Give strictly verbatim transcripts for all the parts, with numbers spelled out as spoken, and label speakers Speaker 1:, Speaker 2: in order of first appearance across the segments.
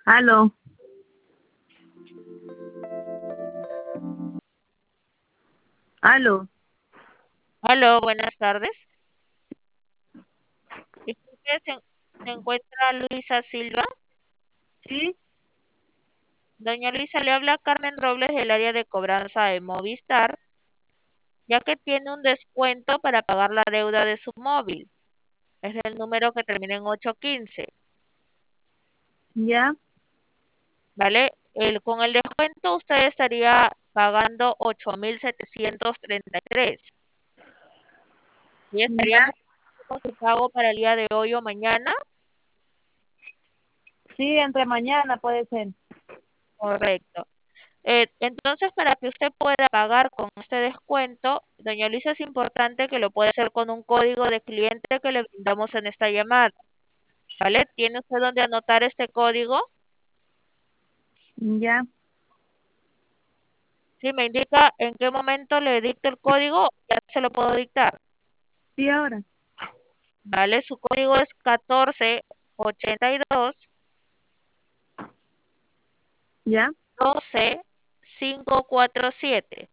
Speaker 1: Aló, aló.
Speaker 2: Aló, buenas tardes. Disculpe, ¿se, se encuentra Luisa Silva?
Speaker 1: Sí,
Speaker 2: Doña Luisa, le habla Carmen Robles del área de cobranza de Movistar, ya que tiene un descuento para pagar la deuda de su móvil. Es el número que termina en ocho quince,
Speaker 1: ya,
Speaker 2: ¿vale? El, con el descuento usted estaría pagando ocho mil setecientos treinta y tres y estaríamos
Speaker 1: ya.
Speaker 2: con su pago para el día de hoy o mañana.
Speaker 1: Sí, entre mañana puede ser.
Speaker 2: Correcto. Eh, entonces, para que usted pueda pagar con este descuento, doña Luisa, es importante que lo pueda hacer con un código de cliente que le brindamos en esta llamada, ¿vale? ¿Tiene usted donde anotar este código?
Speaker 1: Ya,
Speaker 2: Si me indica en qué momento le dicto el código, ya se lo puedo dictar,
Speaker 1: sí, ahora.
Speaker 2: ¿vale? Su código es catorce ochenta y dos
Speaker 1: Ya,
Speaker 2: doce cinco cuatro siete.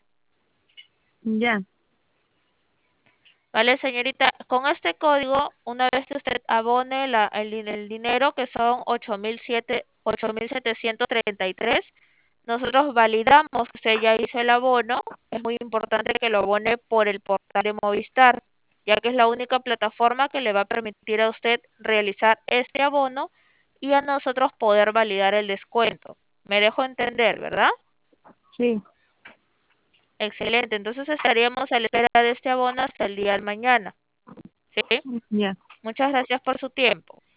Speaker 1: ya,
Speaker 2: Vale, señorita, con este código, una vez que usted abone la, el, din- el dinero, que son ocho mil siete, ocho mil setecientos treinta y tres, nosotros validamos que usted ya hizo el abono. Es muy importante que lo abone por el portal de Movistar, ya que es la única plataforma que le va a permitir a usted realizar este abono y a nosotros poder validar el descuento. Me dejo entender, ¿verdad?
Speaker 1: sí,
Speaker 2: Excelente. Entonces estaríamos a la espera de este abono hasta el día de mañana. ¿Sí?
Speaker 1: ya.
Speaker 2: Muchas gracias por su tiempo.